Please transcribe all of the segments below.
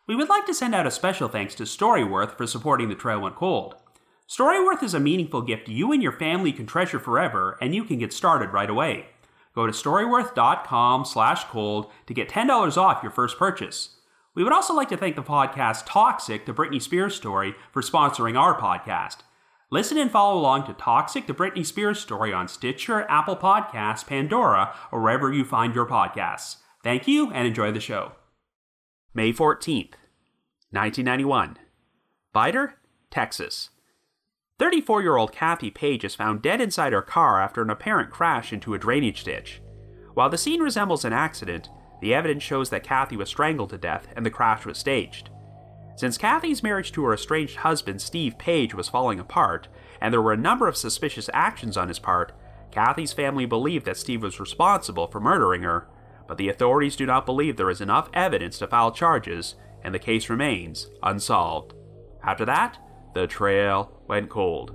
We would like to send out a special thanks to Storyworth for supporting The Trail Went Cold. Storyworth is a meaningful gift you and your family can treasure forever, and you can get started right away. Go to storyworth.com/cold to get $10 off your first purchase. We would also like to thank the podcast Toxic, the Britney Spears story, for sponsoring our podcast. Listen and follow along to Toxic, the Britney Spears story on Stitcher, Apple Podcasts, Pandora, or wherever you find your podcasts. Thank you, and enjoy the show. May 14th, 1991. Vidor, Texas. 34-year-old Kathy Page is found dead inside her car after an apparent crash into a drainage ditch. While the scene resembles an accident, the evidence shows that Kathy was strangled to death and the crash was staged. Since Kathy's marriage to her estranged husband Steve Page was falling apart, and there were a number of suspicious actions on his part, Kathy's family believed that Steve was responsible for murdering her, but the authorities do not believe there is enough evidence to file charges, and the case remains unsolved. After that, the trail went cold.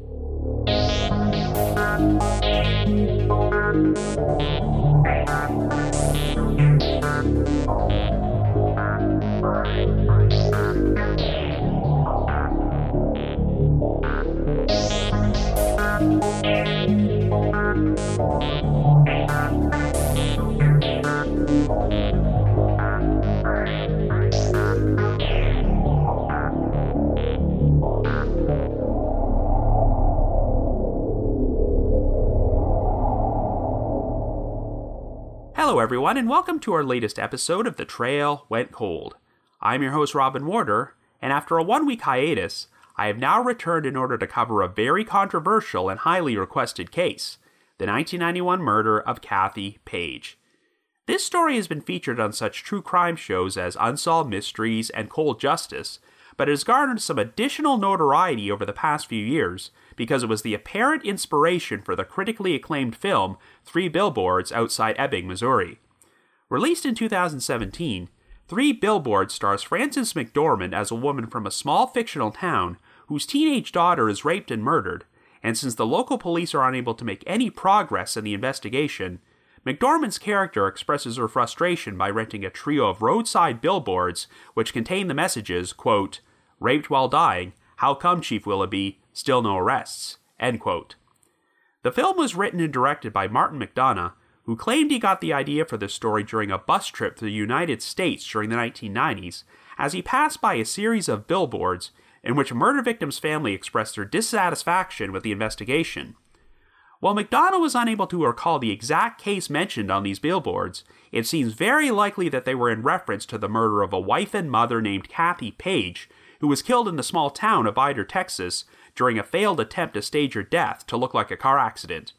Hello everyone, and welcome to our latest episode of The Trail Went Cold. I'm your host Robin Warder, and after a one-week hiatus, I have now returned in order to cover a very controversial and highly requested case, the 1991 murder of Kathy Page. This story has been featured on such true crime shows as Unsolved Mysteries and Cold Justice, but it has garnered some additional notoriety over the past few years because it was the apparent inspiration for the critically acclaimed film 3 Billboards Outside Ebbing, Missouri. Released in 2017, 3 Billboards stars Frances McDormand as a woman from a small fictional town whose teenage daughter is raped and murdered, and since the local police are unable to make any progress in the investigation, McDormand's character expresses her frustration by renting a trio of roadside billboards which contain the messages, quote, "Raped while dying, how come Chief Willoughby, still no arrests," end quote. The film was written and directed by Martin McDonagh, who claimed he got the idea for this story during a bus trip to the United States during the 1990s, as he passed by a series of billboards in which a murder victim's family expressed their dissatisfaction with the investigation. While McDonagh was unable to recall the exact case mentioned on these billboards, it seems very likely that they were in reference to the murder of a wife and mother named Kathy Page, who was killed in the small town of Vidor, Texas, during a failed attempt to stage her death to look like a car accident.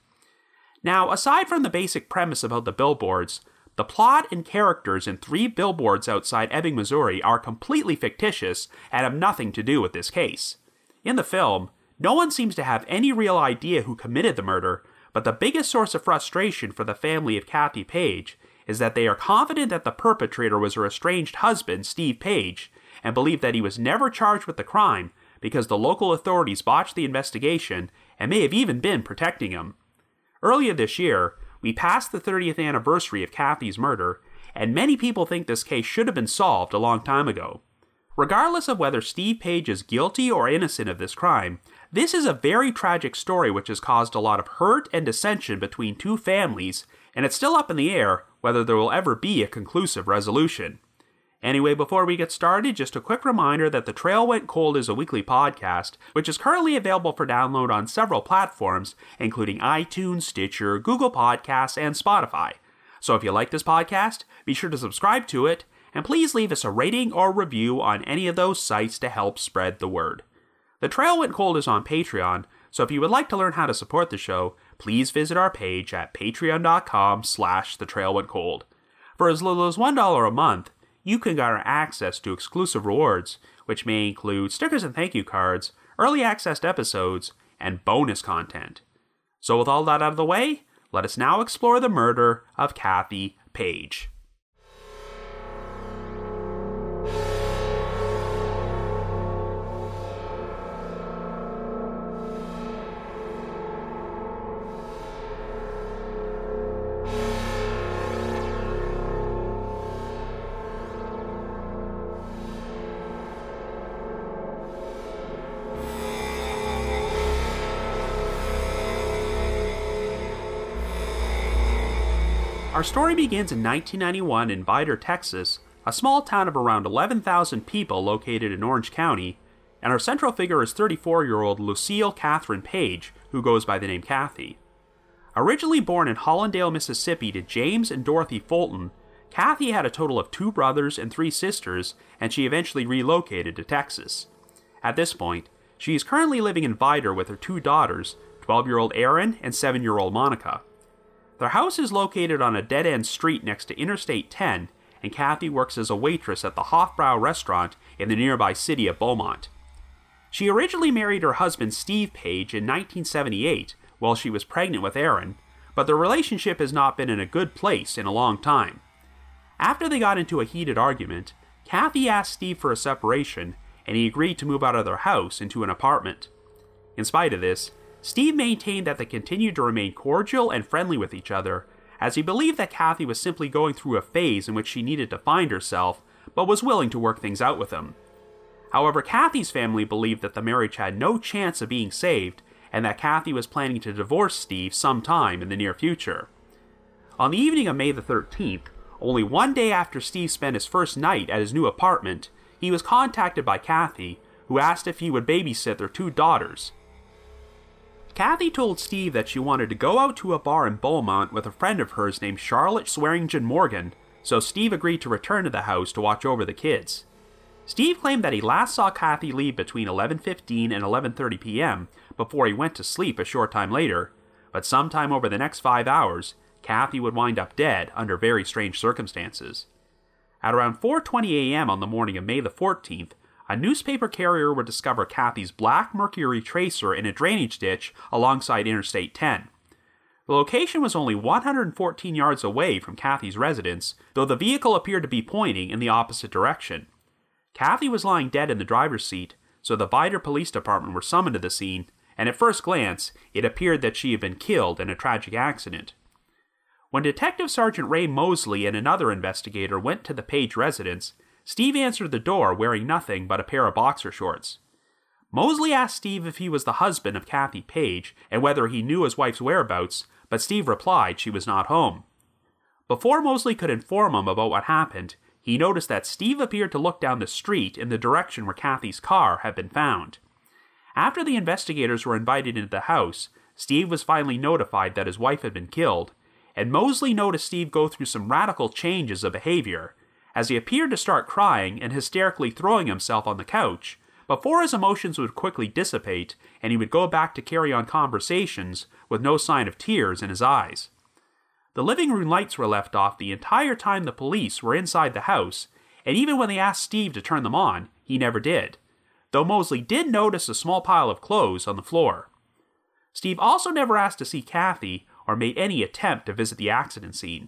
Now, aside from the basic premise about the billboards, the plot and characters in 3 Billboards Outside Ebbing, Missouri are completely fictitious and have nothing to do with this case. In the film, no one seems to have any real idea who committed the murder, but the biggest source of frustration for the family of Kathy Page is that they are confident that the perpetrator was her estranged husband, Steve Page, and believe that he was never charged with the crime because the local authorities botched the investigation and may have even been protecting him. Earlier this year, we passed the 30th anniversary of Kathy's murder, and many people think this case should have been solved a long time ago. Regardless of whether Steve Page is guilty or innocent of this crime, this is a very tragic story which has caused a lot of hurt and dissension between 2 families, and it's still up in the air whether there will ever be a conclusive resolution. Anyway, before we get started, just a quick reminder that The Trail Went Cold is a weekly podcast, which is currently available for download on several platforms, including iTunes, Stitcher, Google Podcasts, and Spotify. So if you like this podcast, be sure to subscribe to it, and please leave us a rating or review on any of those sites to help spread the word. The Trail Went Cold is on Patreon, so if you would like to learn how to support the show, please visit our page at patreon.com/thetrailwentcold. For as little as $1 a month, you can garner access to exclusive rewards, which may include stickers and thank you cards, early access to episodes, and bonus content. So with all that out of the way, let us now explore the murder of Kathy Page. Our story begins in 1991 in Vidor, Texas, a small town of around 11,000 people located in Orange County, and our central figure is 34-year-old Lucille Catherine Page, who goes by the name Kathy. Originally born in Hollandale, Mississippi to James and Dorothy Fulton, Kathy had a total of 2 brothers and 3 sisters, and she eventually relocated to Texas. At this point, she is currently living in Vidor with her 2 daughters, 12-year-old Erin and 7-year-old Monica. Their house is located on a dead-end street next to Interstate 10, and Kathy works as a waitress at the Hofbrau restaurant in the nearby city of Beaumont. She originally married her husband Steve Page in 1978 while she was pregnant with Erin, but their relationship has not been in a good place in a long time. After they got into a heated argument, Kathy asked Steve for a separation, and he agreed to move out of their house into an apartment. In spite of this, Steve maintained that they continued to remain cordial and friendly with each other, as he believed that Kathy was simply going through a phase in which she needed to find herself, but was willing to work things out with him. However, Kathy's family believed that the marriage had no chance of being saved, and that Kathy was planning to divorce Steve sometime in the near future. On the evening of May the 13th, only one day after Steve spent his first night at his new apartment, he was contacted by Kathy, who asked if he would babysit their 2 daughters. Kathy told Steve that she wanted to go out to a bar in Beaumont with a friend of hers named Charlotte Swearingen Morgan, so Steve agreed to return to the house to watch over the kids. Steve claimed that he last saw Kathy leave between 11:15 and 11:30 p.m. before he went to sleep a short time later, but sometime over the next 5 hours, Kathy would wind up dead under very strange circumstances. At around 4:20 a.m. on the morning of May the 14th, a newspaper carrier would discover Kathy's black Mercury tracer in a drainage ditch alongside Interstate 10. The location was only 114 yards away from Kathy's residence, though the vehicle appeared to be pointing in the opposite direction. Kathy was lying dead in the driver's seat, so the Vidor Police Department were summoned to the scene, and at first glance, it appeared that she had been killed in a tragic accident. When Detective Sergeant Ray Mosley and another investigator went to the Page residence, Steve answered the door wearing nothing but a pair of boxer shorts. Mosley asked Steve if he was the husband of Kathy Page and whether he knew his wife's whereabouts, but Steve replied she was not home. Before Mosley could inform him about what happened, he noticed that Steve appeared to look down the street in the direction where Kathy's car had been found. After the investigators were invited into the house, Steve was finally notified that his wife had been killed, and Mosley noticed Steve go through some radical changes of behavior, as he appeared to start crying and hysterically throwing himself on the couch, before his emotions would quickly dissipate and he would go back to carry on conversations with no sign of tears in his eyes. The living room lights were left off the entire time the police were inside the house, and even when they asked Steve to turn them on, he never did, though Mosley did notice a small pile of clothes on the floor. Steve also never asked to see Kathy or made any attempt to visit the accident scene.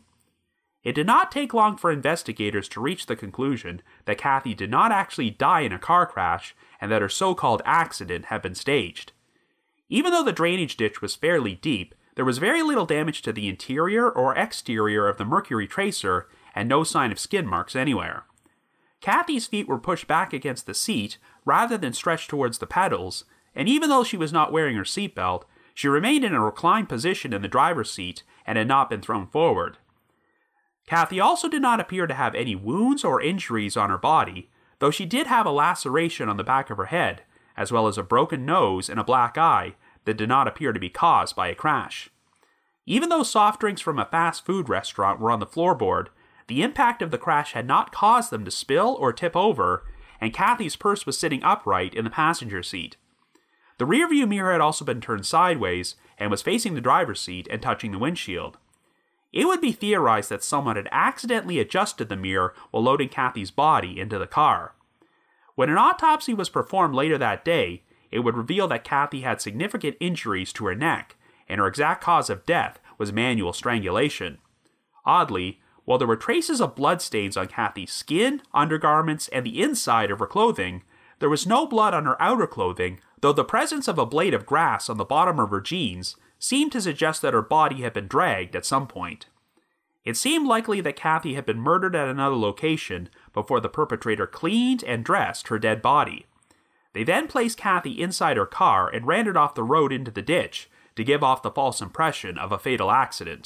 It did not take long for investigators to reach the conclusion that Kathy did not actually die in a car crash and that her so-called accident had been staged. Even though the drainage ditch was fairly deep, there was very little damage to the interior or exterior of the Mercury tracer and no sign of skid marks anywhere. Kathy's feet were pushed back against the seat rather than stretched towards the pedals, and even though she was not wearing her seatbelt, she remained in a reclined position in the driver's seat and had not been thrown forward. Kathy also did not appear to have any wounds or injuries on her body, though she did have a laceration on the back of her head, as well as a broken nose and a black eye that did not appear to be caused by a crash. Even though soft drinks from a fast food restaurant were on the floorboard, the impact of the crash had not caused them to spill or tip over, and Kathy's purse was sitting upright in the passenger seat. The rearview mirror had also been turned sideways and was facing the driver's seat and touching the windshield. It would be theorized that someone had accidentally adjusted the mirror while loading Kathy's body into the car. When an autopsy was performed later that day, it would reveal that Kathy had significant injuries to her neck, and her exact cause of death was manual strangulation. Oddly, while there were traces of bloodstains on Kathy's skin, undergarments, and the inside of her clothing, there was no blood on her outer clothing, though the presence of a blade of grass on the bottom of her jeans seemed to suggest that her body had been dragged at some point. It seemed likely that Kathy had been murdered at another location before the perpetrator cleaned and dressed her dead body. They then placed Kathy inside her car and ran it off the road into the ditch to give off the false impression of a fatal accident.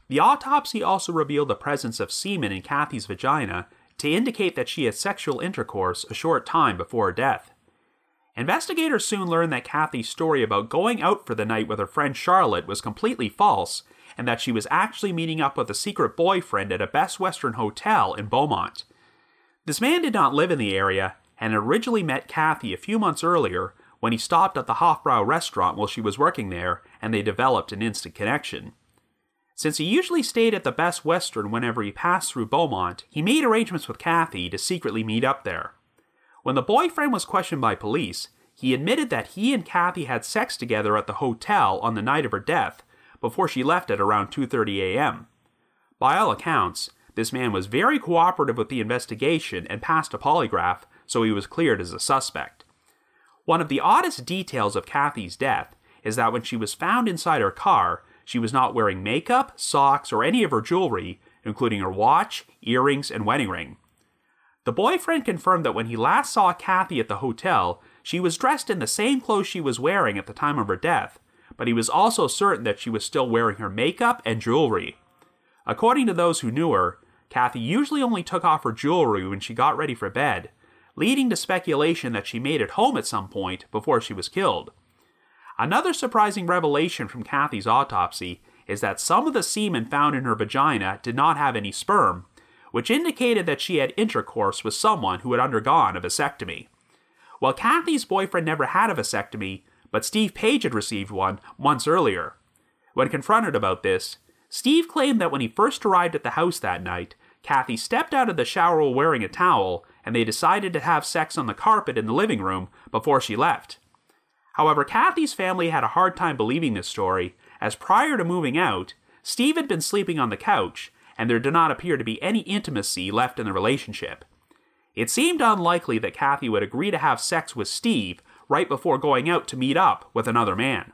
The autopsy also revealed the presence of semen in Kathy's vagina to indicate that she had sexual intercourse a short time before her death. Investigators soon learned that Kathy's story about going out for the night with her friend Charlotte was completely false, and that she was actually meeting up with a secret boyfriend at a Best Western hotel in Beaumont. This man did not live in the area, and had originally met Kathy a few months earlier when he stopped at the Hofbrau restaurant while she was working there, and they developed an instant connection. Since he usually stayed at the Best Western whenever he passed through Beaumont, he made arrangements with Kathy to secretly meet up there. When the boyfriend was questioned by police, he admitted that he and Kathy had sex together at the hotel on the night of her death, before she left at around 2:30 a.m. By all accounts, this man was very cooperative with the investigation and passed a polygraph, so he was cleared as a suspect. One of the oddest details of Kathy's death is that when she was found inside her car, she was not wearing makeup, socks, or any of her jewelry, including her watch, earrings, and wedding ring. The boyfriend confirmed that when he last saw Kathy at the hotel, she was dressed in the same clothes she was wearing at the time of her death, but he was also certain that she was still wearing her makeup and jewelry. According to those who knew her, Kathy usually only took off her jewelry when she got ready for bed, leading to speculation that she made it home at some point before she was killed. Another surprising revelation from Kathy's autopsy is that some of the semen found in her vagina did not have any sperm, which indicated that she had intercourse with someone who had undergone a vasectomy. While Kathy's boyfriend never had a vasectomy, but Steve Page had received one months earlier. When confronted about this, Steve claimed that when he first arrived at the house that night, Kathy stepped out of the shower while wearing a towel, and they decided to have sex on the carpet in the living room before she left. However, Kathy's family had a hard time believing this story, as prior to moving out, Steve had been sleeping on the couch, and there did not appear to be any intimacy left in the relationship. It seemed unlikely that Kathy would agree to have sex with Steve right before going out to meet up with another man.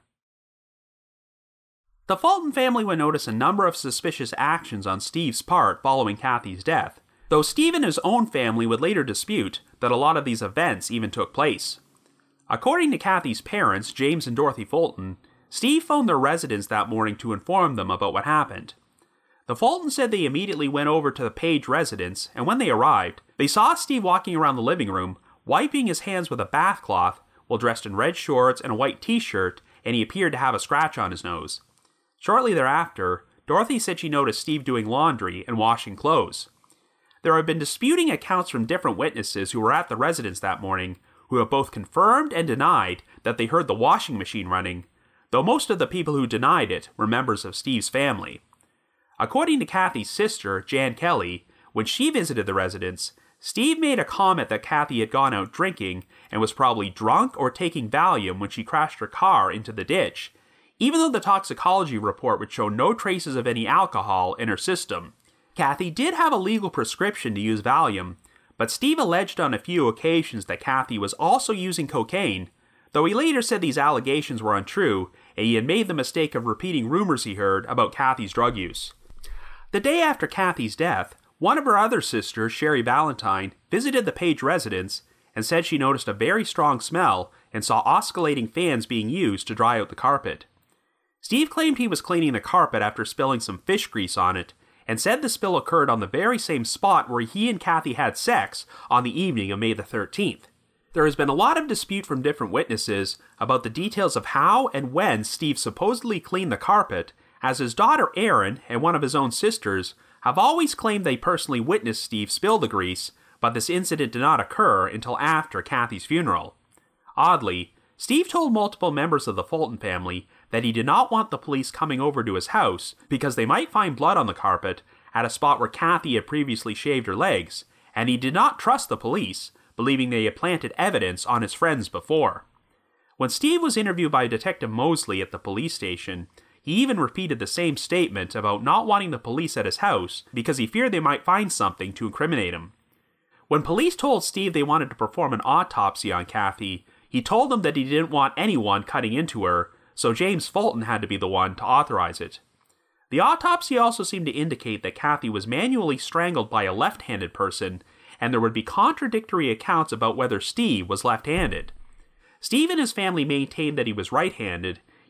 The Fulton family would notice a number of suspicious actions on Steve's part following Kathy's death, though Steve and his own family would later dispute that a lot of these events even took place. According to Kathy's parents, James and Dorothy Fulton, Steve phoned their residence that morning to inform them about what happened. The Fultons said they immediately went over to the Page residence, and when they arrived, they saw Steve walking around the living room, wiping his hands with a bath cloth, while dressed in red shorts and a white t-shirt, and he appeared to have a scratch on his nose. Shortly thereafter, Dorothy said she noticed Steve doing laundry and washing clothes. There have been disputing accounts from different witnesses who were at the residence that morning, who have both confirmed and denied that they heard the washing machine running, though most of the people who denied it were members of Steve's family. According to Kathy's sister, Jan Kelly, when she visited the residence, Steve made a comment that Kathy had gone out drinking and was probably drunk or taking Valium when she crashed her car into the ditch, even though the toxicology report would show no traces of any alcohol in her system. Kathy did have a legal prescription to use Valium, but Steve alleged on a few occasions that Kathy was also using cocaine, though he later said these allegations were untrue and he had made the mistake of repeating rumors he heard about Kathy's drug use. The day after Kathy's death, one of her other sisters, Sherry Valentine, visited the Page residence and said she noticed a very strong smell and saw oscillating fans being used to dry out the carpet. Steve claimed he was cleaning the carpet after spilling some fish grease on it, and said the spill occurred on the very same spot where he and Kathy had sex on the evening of May the 13th. There has been a lot of dispute from different witnesses about the details of how and when Steve supposedly cleaned the carpet, as his daughter Erin and one of his own sisters have always claimed they personally witnessed Steve spill the grease, but this incident did not occur until after Kathy's funeral. Oddly, Steve told multiple members of the Fulton family that he did not want the police coming over to his house because they might find blood on the carpet at a spot where Kathy had previously shaved her legs, and he did not trust the police, believing they had planted evidence on his friends before. When Steve was interviewed by Detective Mosley at the police station, he even repeated the same statement about not wanting the police at his house because he feared they might find something to incriminate him. When police told Steve they wanted to perform an autopsy on Kathy, he told them that he didn't want anyone cutting into her, so James Fulton had to be the one to authorize it. The autopsy also seemed to indicate that Kathy was manually strangled by a left-handed person, and there would be contradictory accounts about whether Steve was left-handed. Steve and his family maintained that he was right-handed,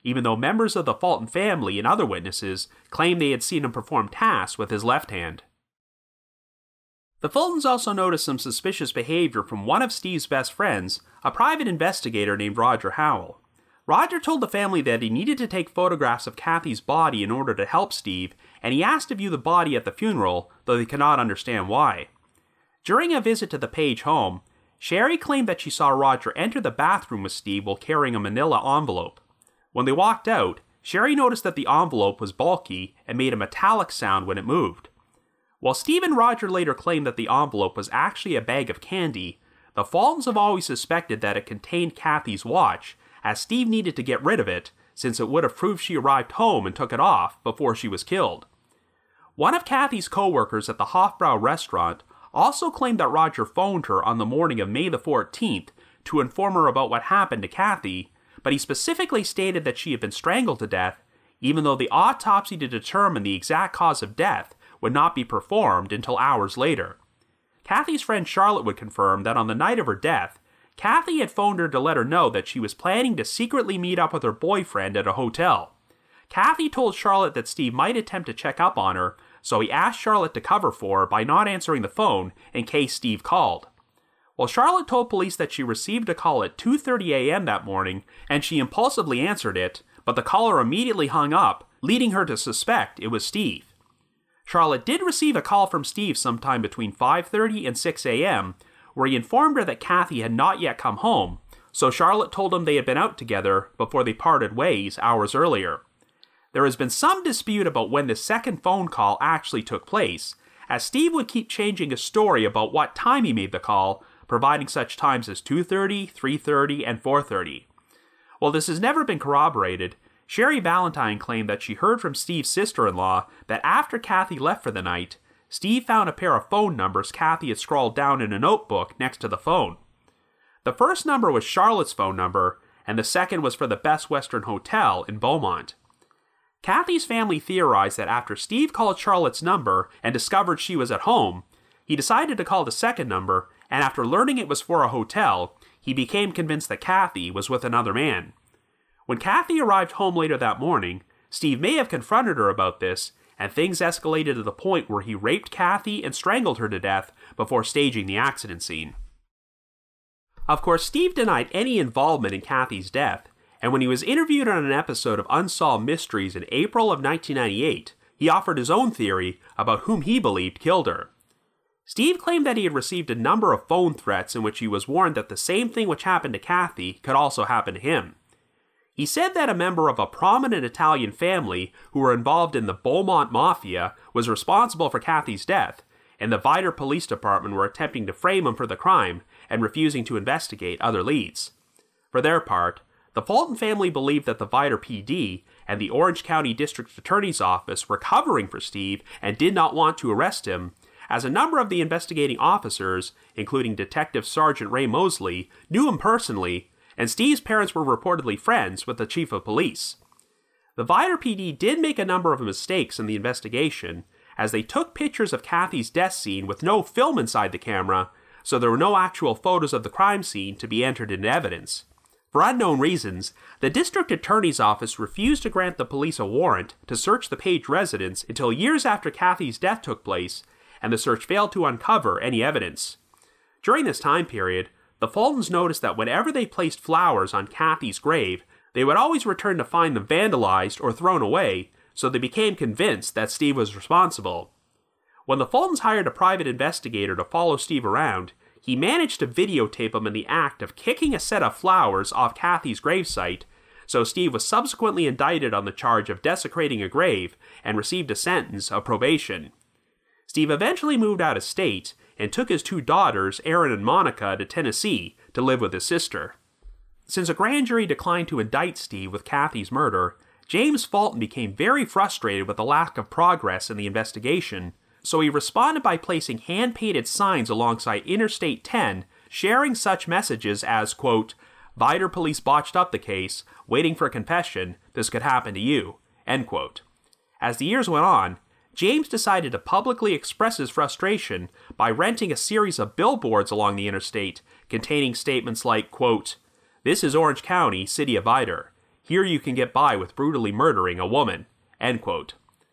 even though members of the Fulton family and other witnesses claimed they had seen him perform tasks with his left hand. The Fultons also noticed some suspicious behavior from one of Steve's best friends, a private investigator named Roger Howell. Roger told the family that he needed to take photographs of Kathy's body in order to help Steve, and he asked to view the body at the funeral, though they could not understand why. During a visit to the Page home, Sherry claimed that she saw Roger enter the bathroom with Steve while carrying a manila envelope. When they walked out, Sherry noticed that the envelope was bulky and made a metallic sound when it moved. While Steve and Roger later claimed that the envelope was actually a bag of candy, the Fultons have always suspected that it contained Kathy's watch, as Steve needed to get rid of it, since it would have proved she arrived home and took it off before she was killed. One of Kathy's co-workers at the Hofbrau restaurant also claimed that Roger phoned her on the morning of May the 14th to inform her about what happened to Kathy, but he specifically stated that she had been strangled to death, even though the autopsy to determine the exact cause of death would not be performed until hours later. Kathy's friend Charlotte would confirm that on the night of her death, Kathy had phoned her to let her know that she was planning to secretly meet up with her boyfriend at a hotel. Kathy told Charlotte that Steve might attempt to check up on her, so he asked Charlotte to cover for her by not answering the phone in case Steve called. Well, Charlotte told police that she received a call at 2:30 a.m. that morning, and she impulsively answered it, but the caller immediately hung up, leading her to suspect it was Steve. Charlotte did receive a call from Steve sometime between 5:30 and 6 a.m., where he informed her that Kathy had not yet come home, so Charlotte told him they had been out together before they parted ways hours earlier. There has been some dispute about when the second phone call actually took place, as Steve would keep changing his story about what time he made the call, providing such times as 2:30, 3:30, and 4:30. While this has never been corroborated, Sherry Valentine claimed that she heard from Steve's sister-in-law that after Kathy left for the night, Steve found a pair of phone numbers Kathy had scrawled down in a notebook next to the phone. The first number was Charlotte's phone number, and the second was for the Best Western Hotel in Beaumont. Kathy's family theorized that after Steve called Charlotte's number and discovered she was at home, he decided to call the second number, and after learning it was for a hotel, he became convinced that Kathy was with another man. When Kathy arrived home later that morning, Steve may have confronted her about this, and things escalated to the point where he raped Kathy and strangled her to death before staging the accident scene. Of course, Steve denied any involvement in Kathy's death, and when he was interviewed on an episode of Unsolved Mysteries in April of 1998, he offered his own theory about whom he believed killed her. Steve claimed that he had received a number of phone threats in which he was warned that the same thing which happened to Kathy could also happen to him. He said that a member of a prominent Italian family who were involved in the Beaumont Mafia was responsible for Kathy's death, and the Vidor Police Department were attempting to frame him for the crime and refusing to investigate other leads. For their part, the Fulton family believed that the Vidor PD and the Orange County District Attorney's Office were covering for Steve and did not want to arrest him, as a number of the investigating officers, including Detective Sergeant Ray Mosley, knew him personally, and Steve's parents were reportedly friends with the chief of police. The Vidor PD did make a number of mistakes in the investigation, as they took pictures of Kathy's death scene with no film inside the camera, so there were no actual photos of the crime scene to be entered into evidence. For unknown reasons, the district attorney's office refused to grant the police a warrant to search the Page residence until years after Kathy's death took place, and the search failed to uncover any evidence. During this time period, the Fultons noticed that whenever they placed flowers on Kathy's grave, they would always return to find them vandalized or thrown away, so they became convinced that Steve was responsible. When the Fultons hired a private investigator to follow Steve around, he managed to videotape him in the act of kicking a set of flowers off Kathy's gravesite, so Steve was subsequently indicted on the charge of desecrating a grave and received a sentence of probation. Steve eventually moved out of state and took his two daughters, Erin and Monica, to Tennessee to live with his sister. Since a grand jury declined to indict Steve with Kathy's murder, James Fulton became very frustrated with the lack of progress in the investigation, so he responded by placing hand-painted signs alongside Interstate 10, sharing such messages as, quote, "Vidor police botched up the case, waiting for a confession, this could happen to you," end quote. As the years went on, James decided to publicly express his frustration by renting a series of billboards along the interstate containing statements like, quote, "This is Orange County, City of Vidor. Here you can get by with brutally murdering a woman." End quote.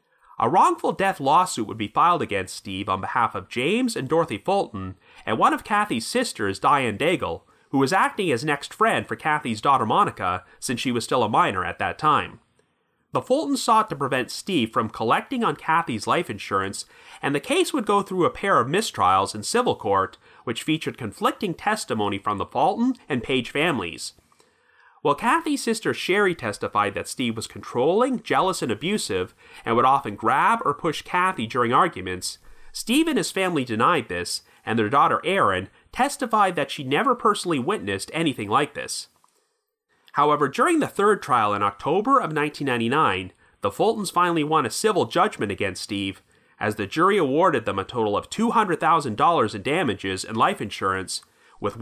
A wrongful death lawsuit would be filed against Steve on behalf of James and Dorothy Fulton and one of Kathy's sisters, Diane Daigle, who was acting as next friend for Kathy's daughter Monica since she was still a minor at that time. The Fultons sought to prevent Steve from collecting on Kathy's life insurance, and the case would go through a pair of mistrials in civil court, which featured conflicting testimony from the Fulton and Page families. While Kathy's sister Sherry testified that Steve was controlling, jealous, and abusive, and would often grab or push Kathy during arguments, Steve and his family denied this, and their daughter Erin testified that she never personally witnessed anything like this. However, during the third trial in October of 1999, the Fultons finally won a civil judgment against Steve, as the jury awarded them a total of $200,000 in damages and life insurance, with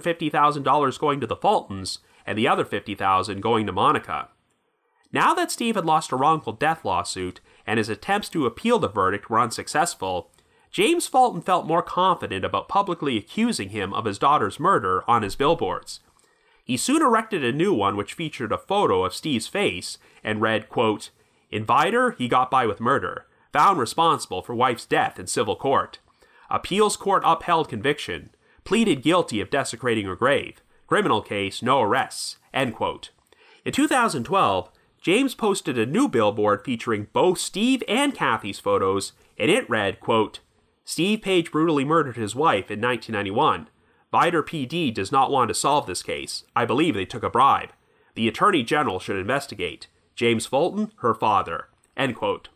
$150,000 going to the Fultons and the other $50,000 going to Monica. Now that Steve had lost a wrongful death lawsuit and his attempts to appeal the verdict were unsuccessful, James Fulton felt more confident about publicly accusing him of his daughter's murder on his billboards. He soon erected a new one which featured a photo of Steve's face and read, quote, "Inviter, he got by with murder. Found responsible for wife's death in civil court. Appeals court upheld conviction. Pleaded guilty of desecrating her grave. Criminal case, no arrests." End quote. In 2012, James posted a new billboard featuring both Steve and Kathy's photos, and it read, quote, "Steve Page brutally murdered his wife in 1991. Vidor PD does not want to solve this case. I believe they took a bribe. The Attorney General should investigate. James Fulton, her father." End quote.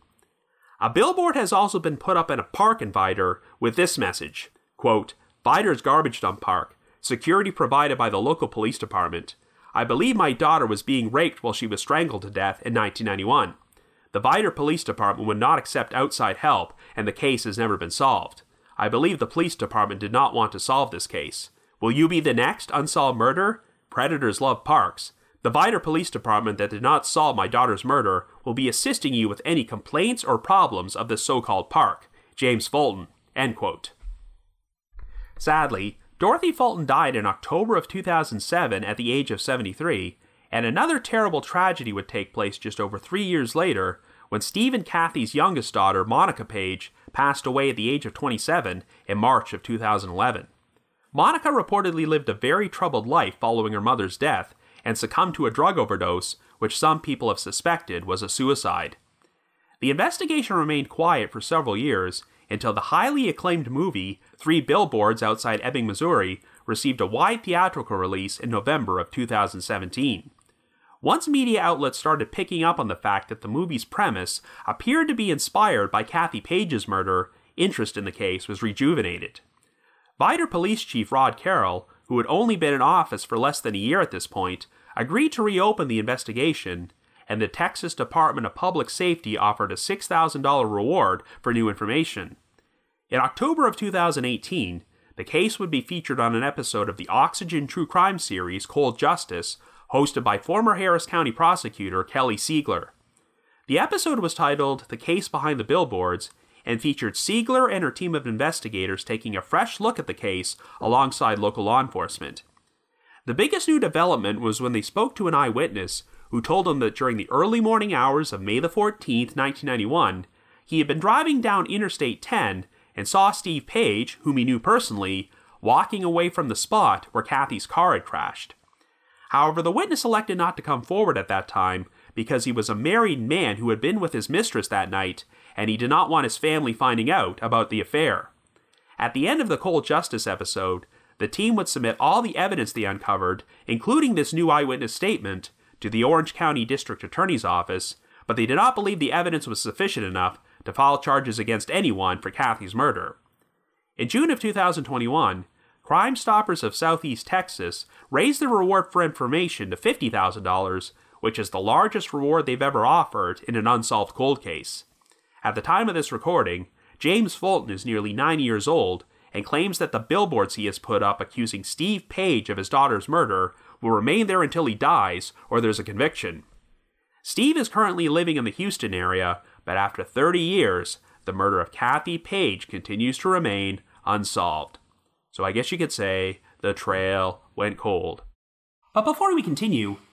A billboard has also been put up in a park in Vidor with this message, quote, "Vidor's garbage dump park. Security provided by the local police department. I believe my daughter was being raped while she was strangled to death in 1991. The Vidor Police Department would not accept outside help, and the case has never been solved. I believe the police department did not want to solve this case. Will you be the next unsolved murder? Predators love parks. The Vidor Police Department that did not solve my daughter's murder will be assisting you with any complaints or problems of this so-called park. James Fulton." End quote. Sadly, Dorothy Fulton died in October of 2007 at the age of 73, and another terrible tragedy would take place just over 3 years later when Steve and Kathy's youngest daughter, Monica Page, passed away at the age of 27 in March of 2011. Monica reportedly lived a very troubled life following her mother's death and succumbed to a drug overdose, which some people have suspected was a suicide. The investigation remained quiet for several years until the highly acclaimed movie 3 Billboards Outside Ebbing, Missouri received a wide theatrical release in November of 2017. Once media outlets started picking up on the fact that the movie's premise appeared to be inspired by Kathy Page's murder, interest in the case was rejuvenated. Vidor Police Chief Rod Carroll, who had only been in office for less than a year at this point, agreed to reopen the investigation, and the Texas Department of Public Safety offered a $6,000 reward for new information. In October of 2018, the case would be featured on an episode of the Oxygen True Crime series Cold Justice, hosted by former Harris County prosecutor Kelly Siegler. The episode was titled The Case Behind the Billboards, and featured Siegler and her team of investigators taking a fresh look at the case alongside local law enforcement. The biggest new development was when they spoke to an eyewitness who told them that during the early morning hours of May the 14th, 1991, he had been driving down Interstate 10 and saw Steve Page, whom he knew personally, walking away from the spot where Kathy's car had crashed. However, the witness elected not to come forward at that time because he was a married man who had been with his mistress that night, and he did not want his family finding out about the affair. At the end of the Cold Justice episode, the team would submit all the evidence they uncovered, including this new eyewitness statement, to the Orange County District Attorney's Office, but they did not believe the evidence was sufficient enough to file charges against anyone for Kathy's murder. In June of 2021, Crime Stoppers of Southeast Texas raised the reward for information to $50,000, which is the largest reward they've ever offered in an unsolved cold case. At the time of this recording, James Fulton is nearly 90 years old and claims that the billboards he has put up accusing Steve Page of his daughter's murder will remain there until he dies or there's a conviction. Steve is currently living in the Houston area, but after 30 years, the murder of Kathy Page continues to remain unsolved. So I guess you could say the trail went cold. But before we continue,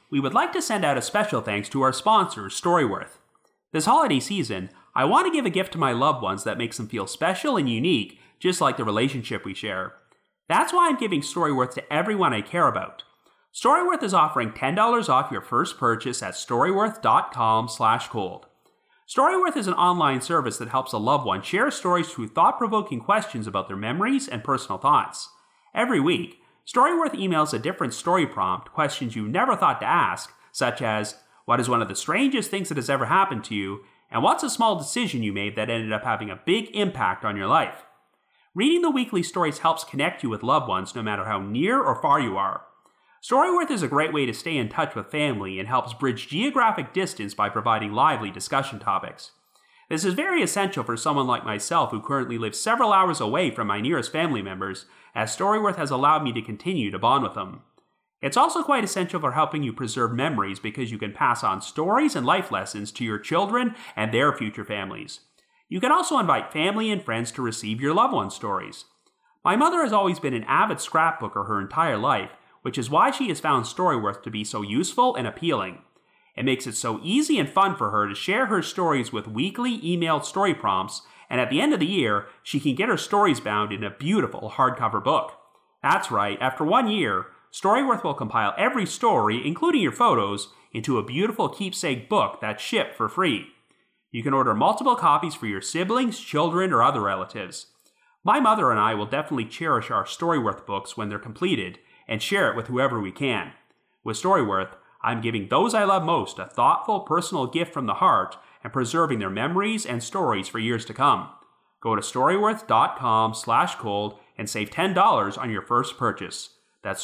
we would like to send out a special thanks to our sponsor, Storyworth. This holiday season, I want to give a gift to my loved ones that makes them feel special and unique, just like the relationship we share. That's why I'm giving Storyworth to everyone I care about. Storyworth is offering $10 off your first purchase at storyworth.com/cold. Storyworth is an online service that helps a loved one share stories through thought-provoking questions about their memories and personal thoughts. Every week, Storyworth emails a different story prompt, questions you never thought to ask, such as, what is one of the strangest things that has ever happened to you, and what's a small decision you made that ended up having a big impact on your life? Reading the weekly stories helps connect you with loved ones no matter how near or far you are. Storyworth is a great way to stay in touch with family and helps bridge geographic distance by providing lively discussion topics. This is very essential for someone like myself who currently lives several hours away from my nearest family members, as Storyworth has allowed me to continue to bond with them. It's also quite essential for helping you preserve memories because you can pass on stories and life lessons to your children and their future families. You can also invite family and friends to receive your loved one's stories. My mother has always been an avid scrapbooker her entire life, which is why she has found Storyworth to be so useful and appealing. It makes it so easy and fun for her to share her stories with weekly emailed story prompts, and at the end of the year, she can get her stories bound in a beautiful hardcover book. That's right, after 1 year, Storyworth will compile every story, including your photos, into a beautiful keepsake book that's shipped for free. You can order multiple copies for your siblings, children, or other relatives. My mother and I will definitely cherish our Storyworth books when they're completed, and share it with whoever we can. With Storyworth, I'm giving those I love most a thoughtful, personal gift from the heart and preserving their memories and stories for years to come. Go to storyworth.com/cold and save $10 on your first purchase. That's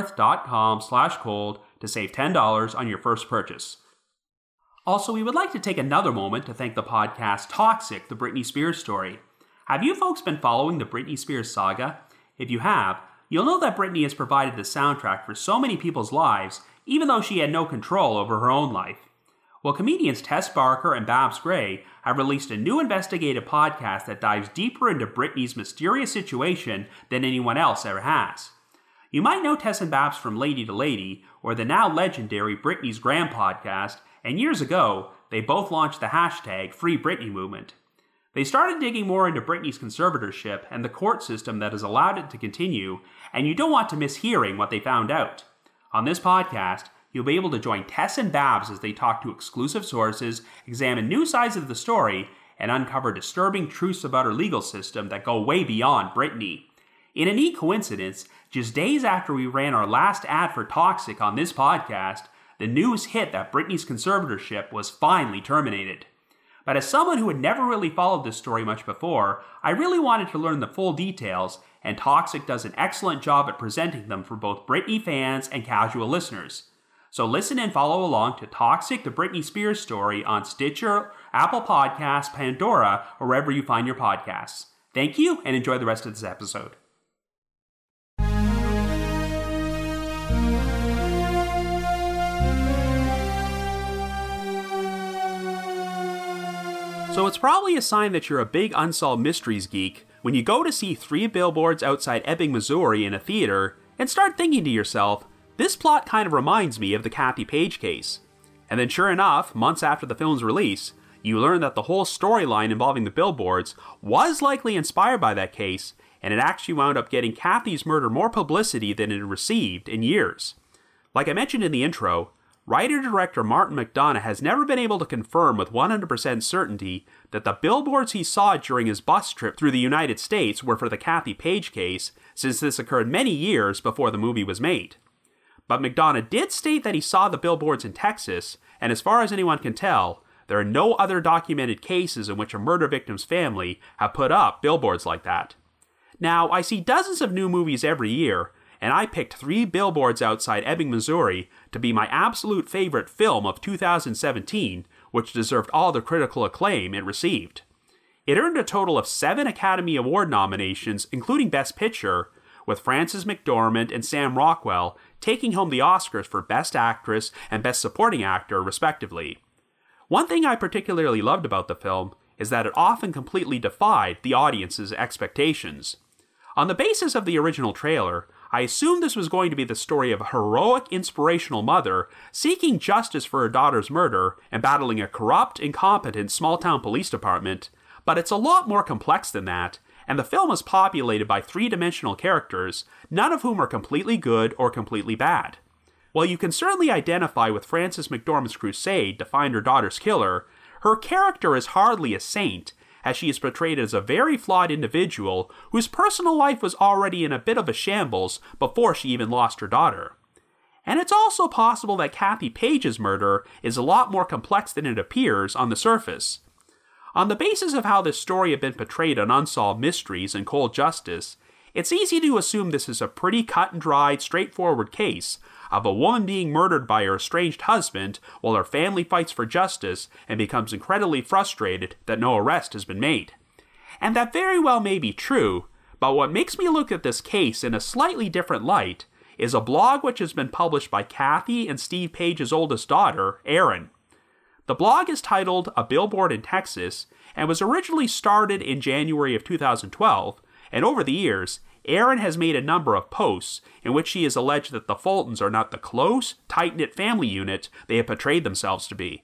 storyworth.com/cold to save $10 on your first purchase. Also, we would like to take another moment to thank the podcast Toxic, the Britney Spears story. Have you folks been following the Britney Spears saga? If you have, you'll know that Britney has provided the soundtrack for so many people's lives, even though she had no control over her own life. Well, comedians Tess Barker and Babs Gray have released a new investigative podcast that dives deeper into Britney's mysterious situation than anyone else ever has. You might know Tess and Babs from Lady to Lady, or the now legendary Britney's Gram podcast, and years ago, they both launched the hashtag Free Britney movement. They started digging more into Britney's conservatorship and the court system that has allowed it to continue, and you don't want to miss hearing what they found out. On this podcast, you'll be able to join Tess and Babs as they talk to exclusive sources, examine new sides of the story, and uncover disturbing truths about her legal system that go way beyond Britney. In a neat coincidence, just days after we ran our last ad for Toxic on this podcast, the news hit that Britney's conservatorship was finally terminated. But as someone who had never really followed this story much before, I really wanted to learn the full details, and Toxic does an excellent job at presenting them for both Britney fans and casual listeners. So listen and follow along to Toxic, the Britney Spears story on Stitcher, Apple Podcasts, Pandora, or wherever you find your podcasts. Thank you, and enjoy the rest of this episode. So it's probably a sign that you're a big Unsolved Mysteries geek when you go to see 3 billboards outside Ebbing, Missouri in a theater and start thinking to yourself, this plot kind of reminds me of the Kathy Page case. And then sure enough, months after the film's release, you learn that the whole storyline involving the billboards was likely inspired by that case, and it actually wound up getting Kathy's murder more publicity than it received in years. Like I mentioned in the intro, writer-director Martin McDonagh has never been able to confirm with 100% certainty that the billboards he saw during his bus trip through the United States were for the Kathy Page case, since this occurred many years before the movie was made. But McDonagh did state that he saw the billboards in Texas, and as far as anyone can tell, there are no other documented cases in which a murder victim's family have put up billboards like that. Now, I see dozens of new movies every year, and I picked 3 billboards outside Ebbing, Missouri to be my absolute favorite film of 2017, which deserved all the critical acclaim it received. It earned a total of 7 Academy Award nominations, including Best Picture, with Frances McDormand and Sam Rockwell taking home the Oscars for Best Actress and Best Supporting Actor, respectively. One thing I particularly loved about the film is that it often completely defied the audience's expectations. On the basis of the original trailer, I assumed this was going to be the story of a heroic, inspirational mother seeking justice for her daughter's murder and battling a corrupt, incompetent small-town police department, but it's a lot more complex than that, and the film is populated by three-dimensional characters, none of whom are completely good or completely bad. While you can certainly identify with Frances McDormand's crusade to find her daughter's killer, her character is hardly a saint, as she is portrayed as a very flawed individual whose personal life was already in a bit of a shambles before she even lost her daughter. And it's also possible that Kathy Page's murder is a lot more complex than it appears on the surface. On the basis of how this story had been portrayed on Unsolved Mysteries and Cold Justice, it's easy to assume this is a pretty cut-and-dried, straightforward case of a woman being murdered by her estranged husband while her family fights for justice and becomes incredibly frustrated that no arrest has been made. And that very well may be true, but what makes me look at this case in a slightly different light is a blog which has been published by Kathy and Steve Page's oldest daughter, Erin. The blog is titled A Billboard in Texas and was originally started in January of 2012, and over the years, Erin has made a number of posts in which she has alleged that the Fultons are not the close, tight-knit family unit they have portrayed themselves to be.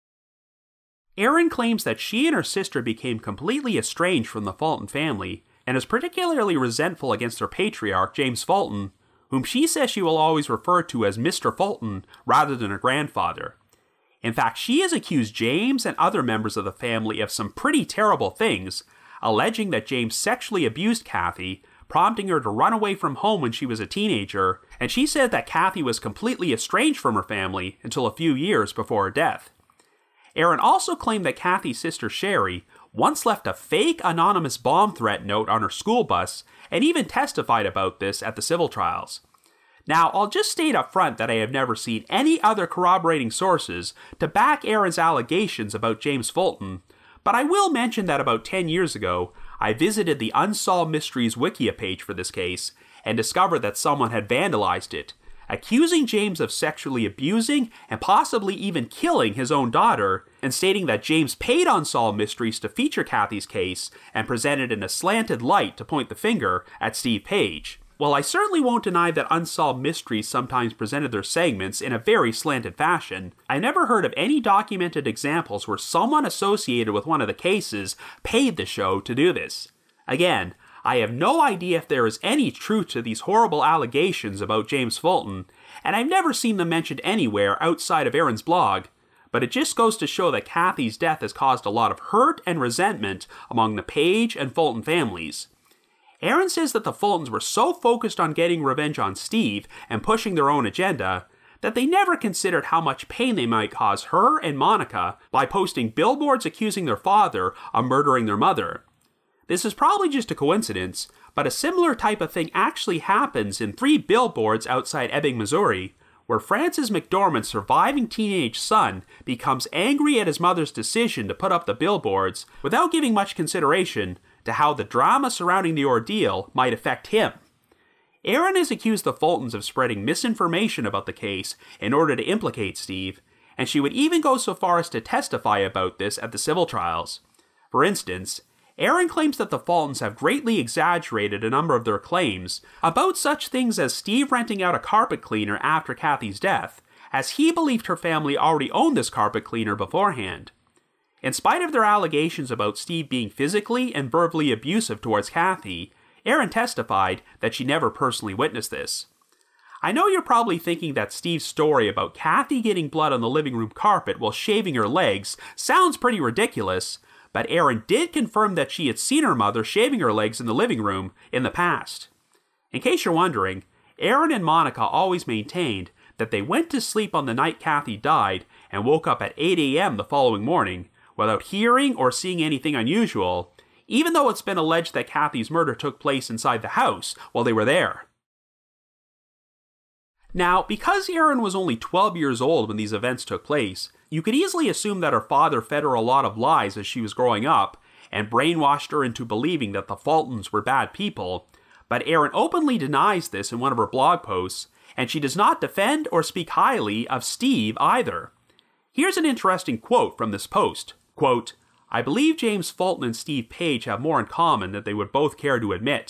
Erin claims that she and her sister became completely estranged from the Fulton family and is particularly resentful against their patriarch, James Fulton, whom she says she will always refer to as Mr. Fulton rather than her grandfather. In fact, she has accused James and other members of the family of some pretty terrible things, alleging that James sexually abused Kathy, prompting her to run away from home when she was a teenager, and she said that Kathy was completely estranged from her family until a few years before her death. Erin also claimed that Kathy's sister Sherry once left a fake anonymous bomb threat note on her school bus, and even testified about this at the civil trials. Now, I'll just state up front that I have never seen any other corroborating sources to back Erin's allegations about James Fulton, but I will mention that about 10 years ago, I visited the Unsolved Mysteries Wikia page for this case and discovered that someone had vandalized it, accusing James of sexually abusing and possibly even killing his own daughter, and stating that James paid Unsolved Mysteries to feature Kathy's case and presented in a slanted light to point the finger at Steve Page. While I certainly won't deny that Unsolved Mysteries sometimes presented their segments in a very slanted fashion, I never heard of any documented examples where someone associated with one of the cases paid the show to do this. Again, I have no idea if there is any truth to these horrible allegations about James Fulton, and I've never seen them mentioned anywhere outside of Erin's blog, but it just goes to show that Kathy's death has caused a lot of hurt and resentment among the Page and Fulton families. Erin says that the Fultons were so focused on getting revenge on Steve and pushing their own agenda that they never considered how much pain they might cause her and Monica by posting billboards accusing their father of murdering their mother. This is probably just a coincidence, but a similar type of thing actually happens in 3 billboards outside Ebbing, Missouri, where Frances McDormand's surviving teenage son becomes angry at his mother's decision to put up the billboards without giving much consideration to how the drama surrounding the ordeal might affect him. Erin has accused the Fultons of spreading misinformation about the case in order to implicate Steve, and she would even go so far as to testify about this at the civil trials. For instance, Erin claims that the Fultons have greatly exaggerated a number of their claims about such things as Steve renting out a carpet cleaner after Kathy's death, as he believed her family already owned this carpet cleaner beforehand. In spite of their allegations about Steve being physically and verbally abusive towards Kathy, Erin testified that she never personally witnessed this. I know you're probably thinking that Steve's story about Kathy getting blood on the living room carpet while shaving her legs sounds pretty ridiculous, but Erin did confirm that she had seen her mother shaving her legs in the living room in the past. In case you're wondering, Erin and Monica always maintained that they went to sleep on the night Kathy died and woke up at 8 a.m. the following morning, without hearing or seeing anything unusual, even though it's been alleged that Kathy's murder took place inside the house while they were there. Now, because Erin was only 12 years old when these events took place, you could easily assume that her father fed her a lot of lies as she was growing up, and brainwashed her into believing that the Fultons were bad people, but Erin openly denies this in one of her blog posts, and she does not defend or speak highly of Steve either. Here's an interesting quote from this post. Quote, "I believe James Fulton and Steve Page have more in common than they would both care to admit.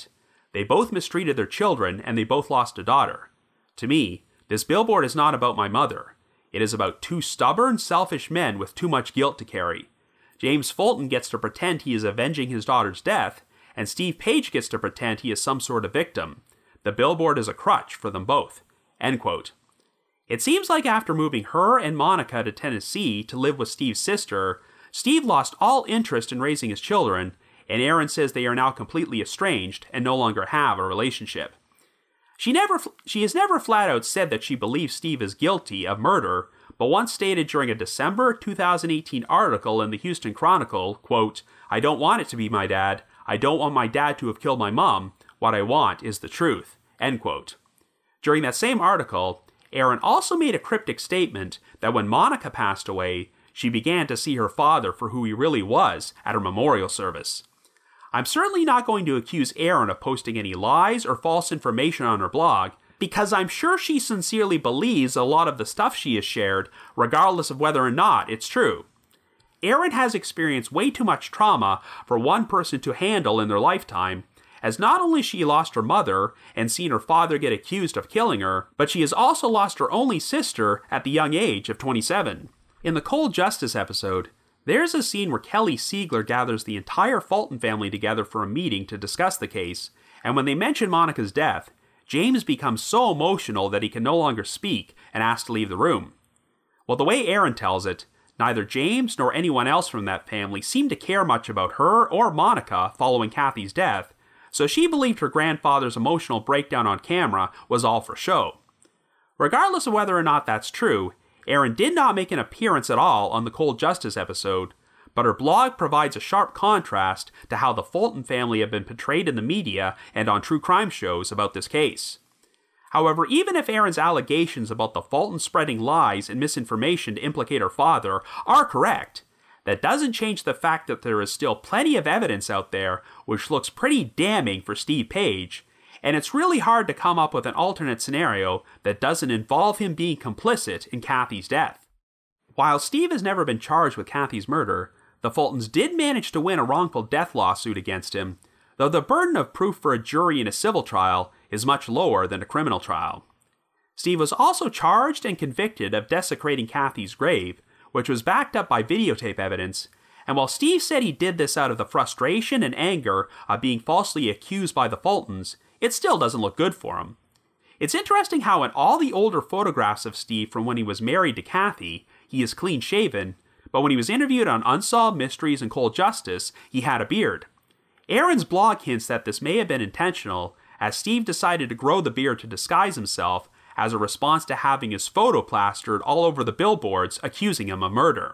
They both mistreated their children, and they both lost a daughter. To me, this billboard is not about my mother. It is about two stubborn, selfish men with too much guilt to carry. James Fulton gets to pretend he is avenging his daughter's death, and Steve Page gets to pretend he is some sort of victim. The billboard is a crutch for them both." End quote. It seems like after moving her and Monica to Tennessee to live with Steve's sister, Steve lost all interest in raising his children, and Erin says they are now completely estranged and no longer have a relationship. She has never flat out said that she believes Steve is guilty of murder, but once stated during a December 2018 article in the Houston Chronicle, quote, "I don't want it to be my dad. I don't want my dad to have killed my mom. What I want is the truth." End quote. During that same article, Erin also made a cryptic statement that when Monica passed away, she began to see her father for who he really was at her memorial service. I'm certainly not going to accuse Erin of posting any lies or false information on her blog, because I'm sure she sincerely believes a lot of the stuff she has shared, regardless of whether or not it's true. Erin has experienced way too much trauma for one person to handle in their lifetime, as not only she lost her mother and seen her father get accused of killing her, but she has also lost her only sister at the young age of 27. In the Cold Justice episode, there's a scene where Kelly Siegler gathers the entire Fulton family together for a meeting to discuss the case, and when they mention Monica's death, James becomes so emotional that he can no longer speak and asks to leave the room. Well, the way Erin tells it, neither James nor anyone else from that family seemed to care much about her or Monica following Kathy's death, so she believed her grandfather's emotional breakdown on camera was all for show. Regardless of whether or not that's true, Erin did not make an appearance at all on the Cold Justice episode, but her blog provides a sharp contrast to how the Fulton family have been portrayed in the media and on true crime shows about this case. However, even if Erin's allegations about the Fultons spreading lies and misinformation to implicate her father are correct, that doesn't change the fact that there is still plenty of evidence out there which looks pretty damning for Steve Page, and it's really hard to come up with an alternate scenario that doesn't involve him being complicit in Kathy's death. While Steve has never been charged with Kathy's murder, the Fultons did manage to win a wrongful death lawsuit against him, though the burden of proof for a jury in a civil trial is much lower than a criminal trial. Steve was also charged and convicted of desecrating Kathy's grave, which was backed up by videotape evidence, and while Steve said he did this out of the frustration and anger of being falsely accused by the Fultons, it still doesn't look good for him. It's interesting how in all the older photographs of Steve from when he was married to Kathy, he is clean-shaven, but when he was interviewed on Unsolved Mysteries and Cold Justice, he had a beard. Erin's blog hints that this may have been intentional, as Steve decided to grow the beard to disguise himself as a response to having his photo plastered all over the billboards accusing him of murder.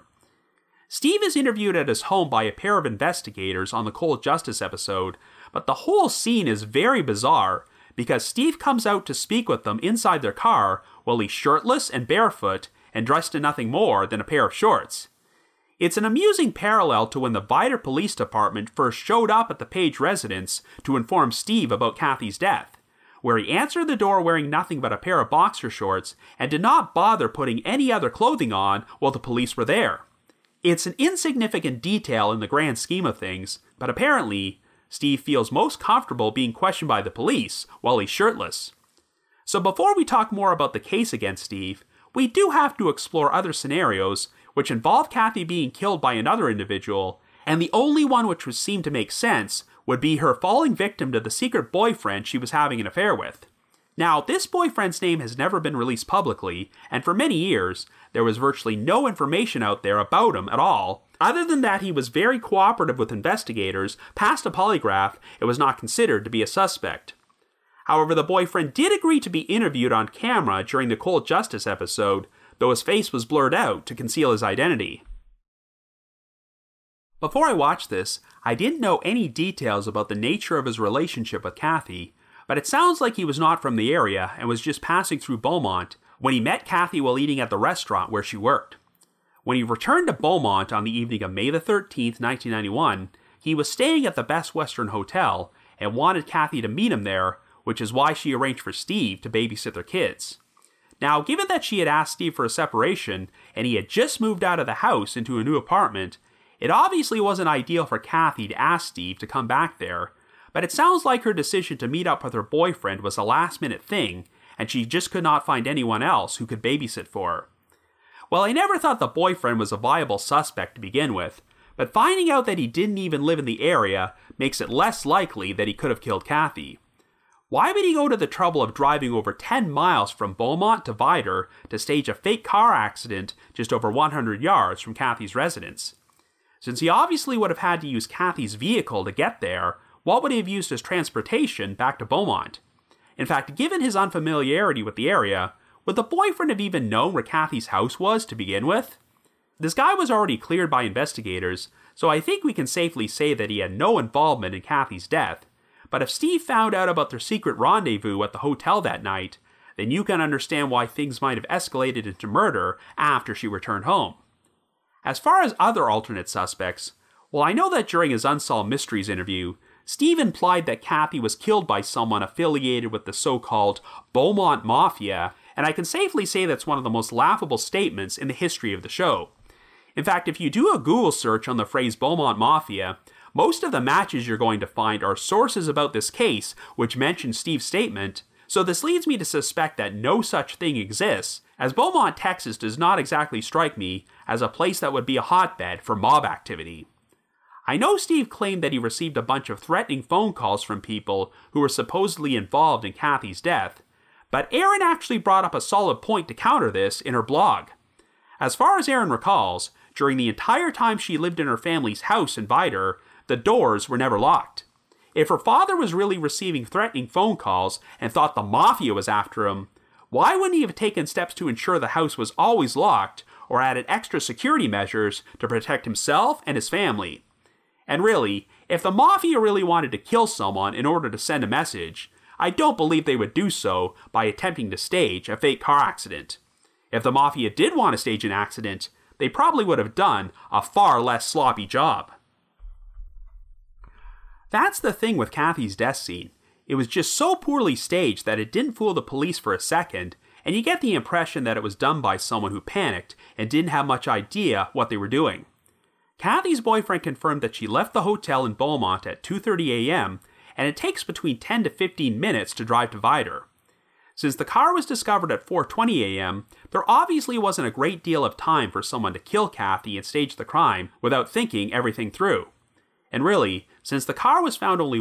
Steve is interviewed at his home by a pair of investigators on the Cold Justice episode, but the whole scene is very bizarre because Steve comes out to speak with them inside their car while he's shirtless and barefoot and dressed in nothing more than a pair of shorts. It's an amusing parallel to when the Vidor Police Department first showed up at the Page residence to inform Steve about Kathy's death, where he answered the door wearing nothing but a pair of boxer shorts and did not bother putting any other clothing on while the police were there. It's an insignificant detail in the grand scheme of things, but apparently, Steve feels most comfortable being questioned by the police while he's shirtless. So before we talk more about the case against Steve, we do have to explore other scenarios which involve Kathy being killed by another individual, and the only one which would seem to make sense would be her falling victim to the secret boyfriend she was having an affair with. Now, this boyfriend's name has never been released publicly, and for many years, there was virtually no information out there about him at all. Other than that he was very cooperative with investigators, passed a polygraph, and was not considered to be a suspect. However, the boyfriend did agree to be interviewed on camera during the Cold Justice episode, though his face was blurred out to conceal his identity. Before I watched this, I didn't know any details about the nature of his relationship with Kathy, but it sounds like he was not from the area and was just passing through Beaumont when he met Kathy while eating at the restaurant where she worked. When he returned to Beaumont on the evening of May the 13th, 1991, he was staying at the Best Western Hotel and wanted Kathy to meet him there, which is why she arranged for Steve to babysit their kids. Now, given that she had asked Steve for a separation and he had just moved out of the house into a new apartment, it obviously wasn't ideal for Kathy to ask Steve to come back there, but it sounds like her decision to meet up with her boyfriend was a last-minute thing, and she just could not find anyone else who could babysit for her. Well, I never thought the boyfriend was a viable suspect to begin with, but finding out that he didn't even live in the area makes it less likely that he could have killed Kathy. Why would he go to the trouble of driving over 10 miles from Beaumont to Vidor to stage a fake car accident just over 100 yards from Kathy's residence? Since he obviously would have had to use Kathy's vehicle to get there, what would he have used as transportation back to Beaumont? In fact, given his unfamiliarity with the area, would the boyfriend have even known where Kathy's house was to begin with? This guy was already cleared by investigators, so I think we can safely say that he had no involvement in Kathy's death. But if Steve found out about their secret rendezvous at the hotel that night, then you can understand why things might have escalated into murder after she returned home. As far as other alternate suspects, well, I know that during his Unsolved Mysteries interview, Steve implied that Kathy was killed by someone affiliated with the so-called Beaumont Mafia, and I can safely say that's one of the most laughable statements in the history of the show. In fact, if you do a Google search on the phrase Beaumont Mafia, most of the matches you're going to find are sources about this case which mention Steve's statement, so this leads me to suspect that no such thing exists, as Beaumont, Texas does not exactly strike me as a place that would be a hotbed for mob activity. I know Steve claimed that he received a bunch of threatening phone calls from people who were supposedly involved in Kathy's death, but Erin actually brought up a solid point to counter this in her blog. As far as Erin recalls, during the entire time she lived in her family's house in Vidor, the doors were never locked. If her father was really receiving threatening phone calls and thought the mafia was after him, why wouldn't he have taken steps to ensure the house was always locked or added extra security measures to protect himself and his family? And really, if the mafia really wanted to kill someone in order to send a message, I don't believe they would do so by attempting to stage a fake car accident. If the mafia did want to stage an accident, they probably would have done a far less sloppy job. That's the thing with Kathy's death scene. It was just so poorly staged that it didn't fool the police for a second, and you get the impression that it was done by someone who panicked and didn't have much idea what they were doing. Kathy's boyfriend confirmed that she left the hotel in Beaumont at 2:30 a.m., and it takes between 10 to 15 minutes to drive to Vidor. Since the car was discovered at 4:20 a.m., there obviously wasn't a great deal of time for someone to kill Kathy and stage the crime without thinking everything through. And really, since the car was found only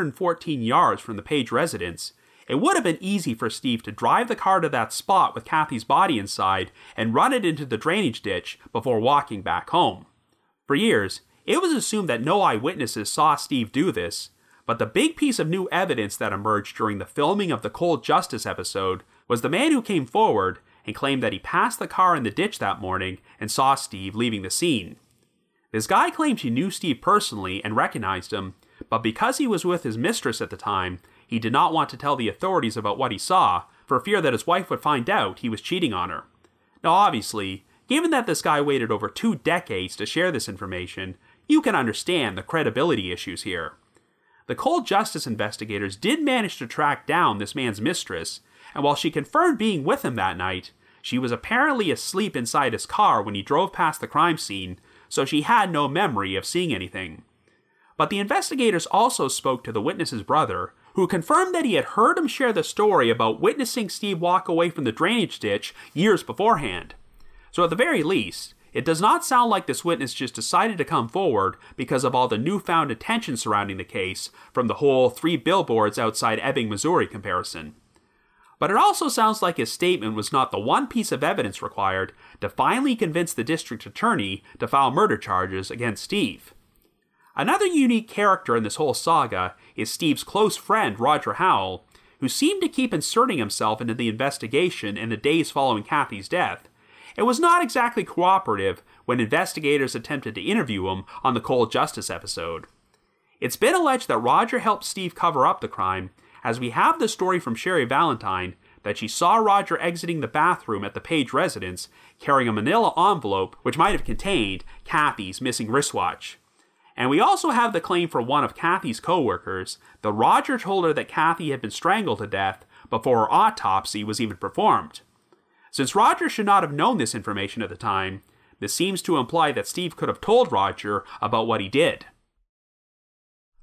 114 yards from the Page residence, it would have been easy for Steve to drive the car to that spot with Kathy's body inside and run it into the drainage ditch before walking back home. For years, it was assumed that no eyewitnesses saw Steve do this, but the big piece of new evidence that emerged during the filming of the Cold Justice episode was the man who came forward and claimed that he passed the car in the ditch that morning and saw Steve leaving the scene. This guy claimed he knew Steve personally and recognized him, but because he was with his mistress at the time, he did not want to tell the authorities about what he saw, for fear that his wife would find out he was cheating on her. Now obviously, given that this guy waited over 2 decades to share this information, you can understand the credibility issues here. The Cold Justice investigators did manage to track down this man's mistress, and while she confirmed being with him that night, she was apparently asleep inside his car when he drove past the crime scene, so she had no memory of seeing anything. But the investigators also spoke to the witness's brother, who confirmed that he had heard him share the story about witnessing Steve walk away from the drainage ditch years beforehand. So at the very least, it does not sound like this witness just decided to come forward because of all the newfound attention surrounding the case from the whole 3 billboards outside Ebbing, Missouri comparison. But it also sounds like his statement was not the one piece of evidence required to finally convince the district attorney to file murder charges against Steve. Another unique character in this whole saga is Steve's close friend Roger Howell, who seemed to keep inserting himself into the investigation in the days following Kathy's death, and was not exactly cooperative when investigators attempted to interview him on the Cold Justice episode. It's been alleged that Roger helped Steve cover up the crime, as we have the story from Sherry Valentine that she saw Roger exiting the bathroom at the Page residence carrying a manila envelope which might have contained Kathy's missing wristwatch. And we also have the claim for one of Kathy's co-workers that Roger told her that Kathy had been strangled to death before her autopsy was even performed. Since Roger should not have known this information at the time, this seems to imply that Steve could have told Roger about what he did.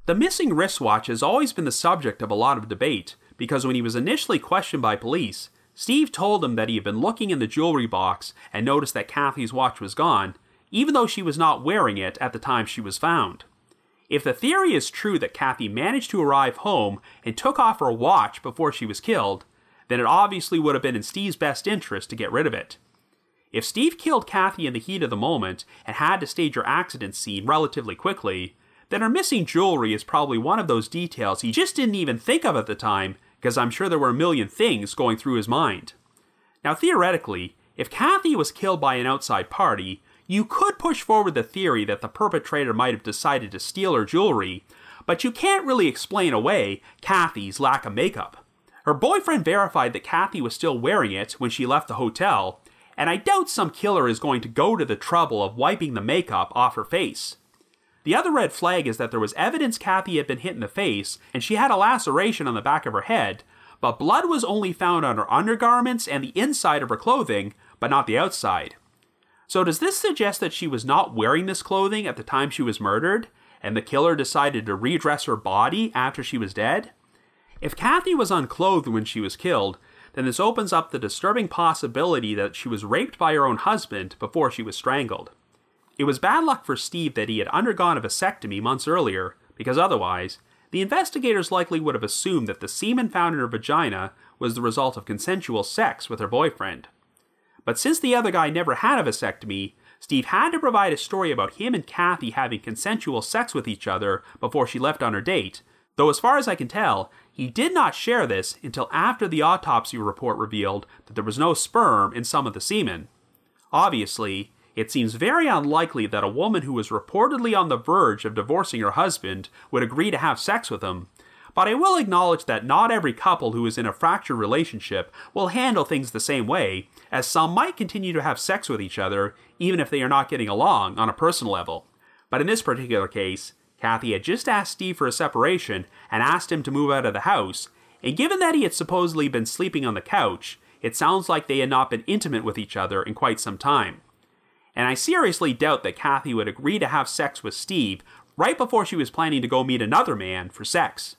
The missing wristwatch has always been the subject of a lot of debate, because when he was initially questioned by police, Steve told him that he had been looking in the jewelry box and noticed that Kathy's watch was gone, even though she was not wearing it at the time she was found. If the theory is true that Kathy managed to arrive home and took off her watch before she was killed, then it obviously would have been in Steve's best interest to get rid of it. If Steve killed Kathy in the heat of the moment and had to stage her accident scene relatively quickly, then her missing jewelry is probably one of those details he just didn't even think of at the time, because I'm sure there were a million things going through his mind. Now theoretically, if Kathy was killed by an outside party, you could push forward the theory that the perpetrator might have decided to steal her jewelry, but you can't really explain away Kathy's lack of makeup. Her boyfriend verified that Kathy was still wearing it when she left the hotel, and I doubt some killer is going to go to the trouble of wiping the makeup off her face. The other red flag is that there was evidence Kathy had been hit in the face, and she had a laceration on the back of her head, but blood was only found on her undergarments and the inside of her clothing, but not the outside. So does this suggest that she was not wearing this clothing at the time she was murdered, and the killer decided to redress her body after she was dead? If Kathy was unclothed when she was killed, then this opens up the disturbing possibility that she was raped by her own husband before she was strangled. It was bad luck for Steve that he had undergone a vasectomy months earlier, because otherwise, the investigators likely would have assumed that the semen found in her vagina was the result of consensual sex with her boyfriend. But since the other guy never had a vasectomy, Steve had to provide a story about him and Kathy having consensual sex with each other before she left on her date, though as far as I can tell, he did not share this until after the autopsy report revealed that there was no sperm in some of the semen. Obviously, it seems very unlikely that a woman who was reportedly on the verge of divorcing her husband would agree to have sex with him, but I will acknowledge that not every couple who is in a fractured relationship will handle things the same way, as some might continue to have sex with each other even if they are not getting along on a personal level. But in this particular case, Kathy had just asked Steve for a separation and asked him to move out of the house, and given that he had supposedly been sleeping on the couch, it sounds like they had not been intimate with each other in quite some time. And I seriously doubt that Kathy would agree to have sex with Steve right before she was planning to go meet another man for sex.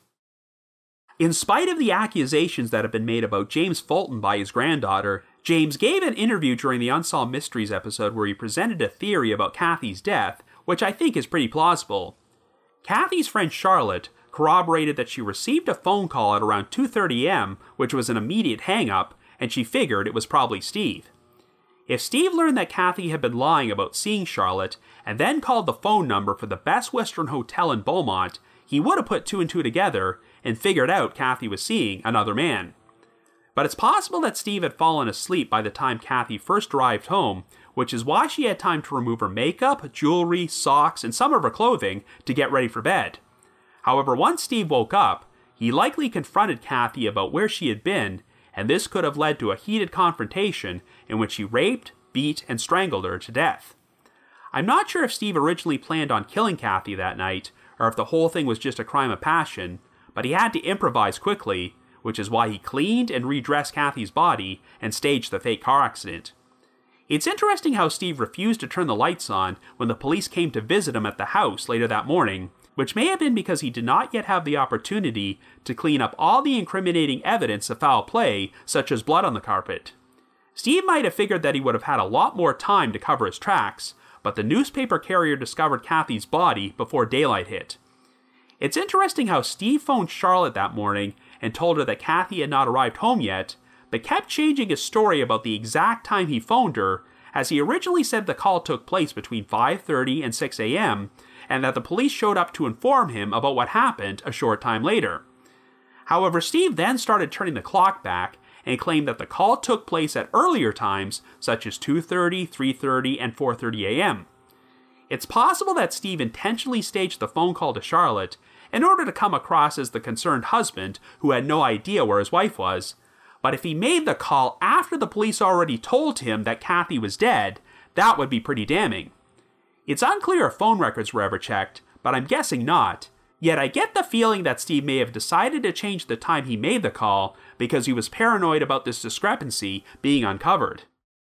In spite of the accusations that have been made about James Fulton by his granddaughter, James gave an interview during the Unsolved Mysteries episode where he presented a theory about Kathy's death, which I think is pretty plausible. Kathy's friend Charlotte corroborated that she received a phone call at around 2:30 a.m., which was an immediate hang-up, and she figured it was probably Steve. If Steve learned that Kathy had been lying about seeing Charlotte, and then called the phone number for the Best Western Hotel in Beaumont, he would have put two and two together and figured out Kathy was seeing another man. But it's possible that Steve had fallen asleep by the time Kathy first arrived home, which is why she had time to remove her makeup, jewelry, socks, and some of her clothing to get ready for bed. However, once Steve woke up, he likely confronted Kathy about where she had been, and this could have led to a heated confrontation in which he raped, beat, and strangled her to death. I'm not sure if Steve originally planned on killing Kathy that night, or if the whole thing was just a crime of passion, but he had to improvise quickly, which is why he cleaned and redressed Kathy's body and staged the fake car accident. It's interesting how Steve refused to turn the lights on when the police came to visit him at the house later that morning, which may have been because he did not yet have the opportunity to clean up all the incriminating evidence of foul play, such as blood on the carpet. Steve might have figured that he would have had a lot more time to cover his tracks, but the newspaper carrier discovered Kathy's body before daylight hit. It's interesting how Steve phoned Charlotte that morning and told her that Kathy had not arrived home yet, but kept changing his story about the exact time he phoned her, as he originally said the call took place between 5:30 and 6 a.m., and that the police showed up to inform him about what happened a short time later. However, Steve then started turning the clock back and claimed that the call took place at earlier times, such as 2:30, 3:30, and 4:30 a.m. It's possible that Steve intentionally staged the phone call to Charlotte in order to come across as the concerned husband who had no idea where his wife was, but if he made the call after the police already told him that Kathy was dead, that would be pretty damning. It's unclear if phone records were ever checked, but I'm guessing not, yet I get the feeling that Steve may have decided to change the time he made the call because he was paranoid about this discrepancy being uncovered.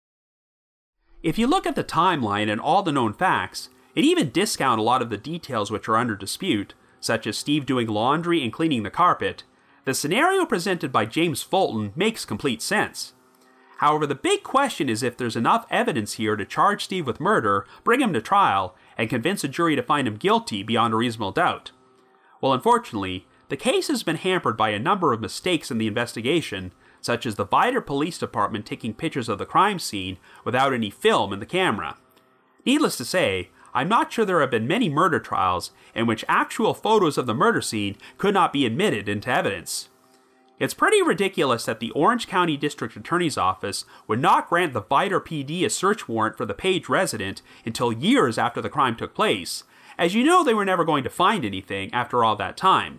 If you look at the timeline and all the known facts, it even discounts a lot of the details which are under dispute, such as Steve doing laundry and cleaning the carpet, the scenario presented by James Fulton makes complete sense. However, the big question is if there's enough evidence here to charge Steve with murder, bring him to trial, and convince a jury to find him guilty beyond a reasonable doubt. Well, unfortunately, the case has been hampered by a number of mistakes in the investigation, such as the Vidor Police Department taking pictures of the crime scene without any film in the camera. Needless to say, I'm not sure there have been many murder trials in which actual photos of the murder scene could not be admitted into evidence. It's pretty ridiculous that the Orange County District Attorney's Office would not grant the Vidor PD a search warrant for the Page resident until years after the crime took place, as you know they were never going to find anything after all that time.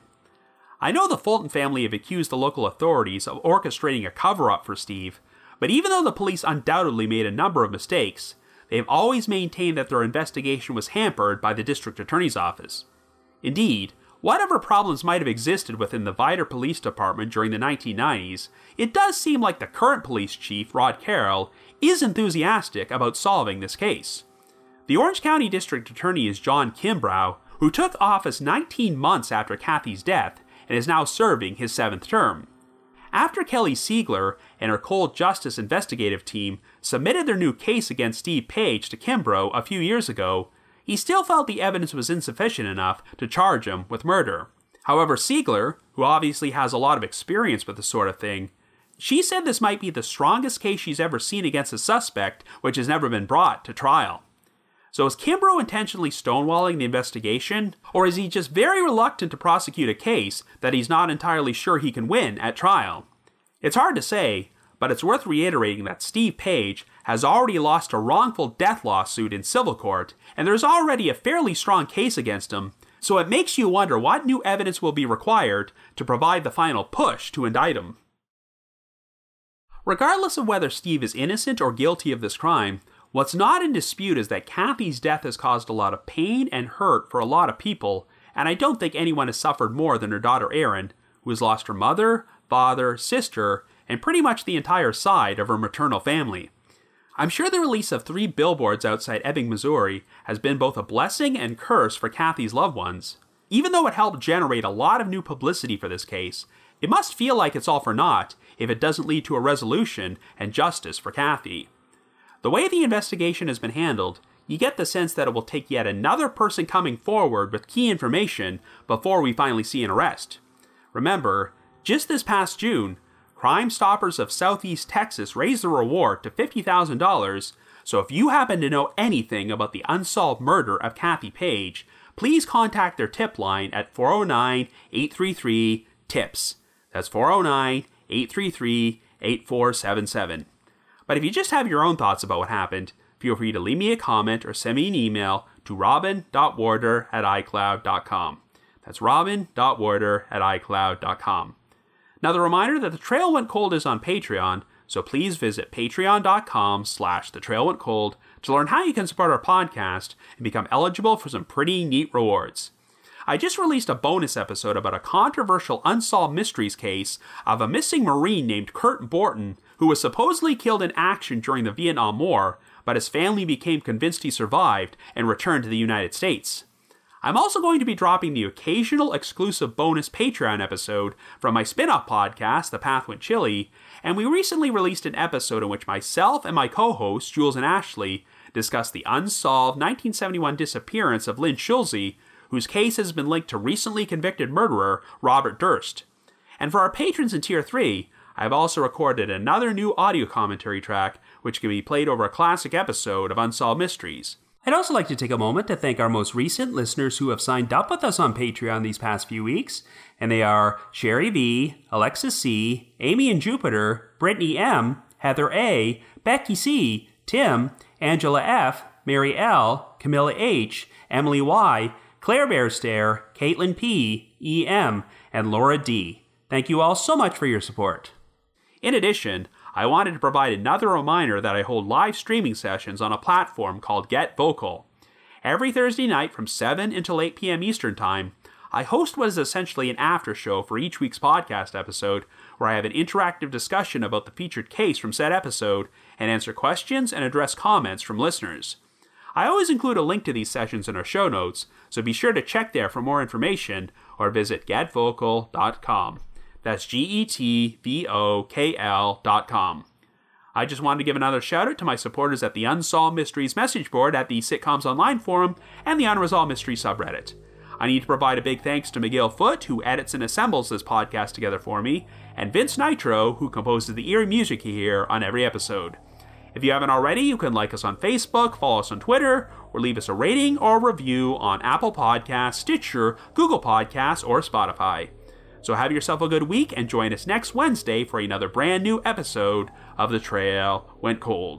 I know the Fulton family have accused the local authorities of orchestrating a cover-up for Steve, but even though the police undoubtedly made a number of mistakes, they have always maintained that their investigation was hampered by the District Attorney's Office. Indeed, whatever problems might have existed within the Vidor Police Department during the 1990s, it does seem like the current police chief, Rod Carroll, is enthusiastic about solving this case. The Orange County District Attorney is John Kimbrough, who took office 19 months after Kathy's death and is now serving his 7th term. After Kelly Siegler and her Cold Justice investigative team submitted their new case against Steve Page to Kimbrough a few years ago, he still felt the evidence was insufficient enough to charge him with murder. However, Siegler, who obviously has a lot of experience with this sort of thing, she said this might be the strongest case she's ever seen against a suspect which has never been brought to trial. So is Kimbrough intentionally stonewalling the investigation, or is he just very reluctant to prosecute a case that he's not entirely sure he can win at trial? It's hard to say, but it's worth reiterating that Steve Page has already lost a wrongful death lawsuit in civil court, and there's already a fairly strong case against him, so it makes you wonder what new evidence will be required to provide the final push to indict him. Regardless of whether Steve is innocent or guilty of this crime, what's not in dispute is that Kathy's death has caused a lot of pain and hurt for a lot of people, and I don't think anyone has suffered more than her daughter Erin, who has lost her mother, father, sister, and pretty much the entire side of her maternal family. I'm sure the release of 3 billboards outside Ebbing, Missouri has been both a blessing and curse for Kathy's loved ones. Even though it helped generate a lot of new publicity for this case, it must feel like it's all for naught if it doesn't lead to a resolution and justice for Kathy. The way the investigation has been handled, you get the sense that it will take yet another person coming forward with key information before we finally see an arrest. Remember, just this past June, Crime Stoppers of Southeast Texas raised the reward to $50,000, so if you happen to know anything about the unsolved murder of Kathy Page, please contact their tip line at 409-833-TIPS. That's 409-833-8477. But if you just have your own thoughts about what happened, feel free to leave me a comment or send me an email to robin.warder@icloud.com. That's robin.warder@icloud.com. Now, the reminder that The Trail Went Cold is on Patreon, so please visit patreon.com/thetrailwentcold to learn how you can support our podcast and become eligible for some pretty neat rewards. I just released a bonus episode about a controversial unsolved mysteries case of a missing Marine named Kurt Borton, who was supposedly killed in action during the Vietnam War, but his family became convinced he survived and returned to the United States. I'm also going to be dropping the occasional exclusive bonus Patreon episode from my spin-off podcast, The Path Went Chili, and we recently released an episode in which myself and my co-hosts, Jules and Ashley, discussed the unsolved 1971 disappearance of Lynn Schulze, whose case has been linked to recently convicted murderer Robert Durst. And for our patrons in Tier 3, I've also recorded another new audio commentary track, which can be played over a classic episode of Unsolved Mysteries. I'd also like to take a moment to thank our most recent listeners who have signed up with us on Patreon these past few weeks, and they are Sherry V, Alexis C, Amy and Jupiter, Brittany M, Heather A, Becky C, Tim, Angela F, Mary L, Camilla H, Emily Y, Claire Bearstair, Caitlin P, E.M., and Laura D. Thank you all so much for your support. In addition, I wanted to provide another reminder that I hold live streaming sessions on a platform called Get Vocal. Every Thursday night from 7 until 8 p.m. Eastern Time, I host what is essentially an after show for each week's podcast episode, where I have an interactive discussion about the featured case from said episode and answer questions and address comments from listeners. I always include a link to these sessions in our show notes, so be sure to check there for more information or visit getvocal.com. That's GETVOKL.com. I just wanted to give another shout out to my supporters at the Unsolved Mysteries message board at the Sitcoms Online forum and the Unresolved Mysteries subreddit. I need to provide a big thanks to McGill Foote, who edits and assembles this podcast together for me, and Vince Nitro, who composes the eerie music you hear on every episode. If you haven't already, you can like us on Facebook, follow us on Twitter, or leave us a rating or review on Apple Podcasts, Stitcher, Google Podcasts, or Spotify. So have yourself a good week and join us next Wednesday for another brand new episode of The Trail Went Cold.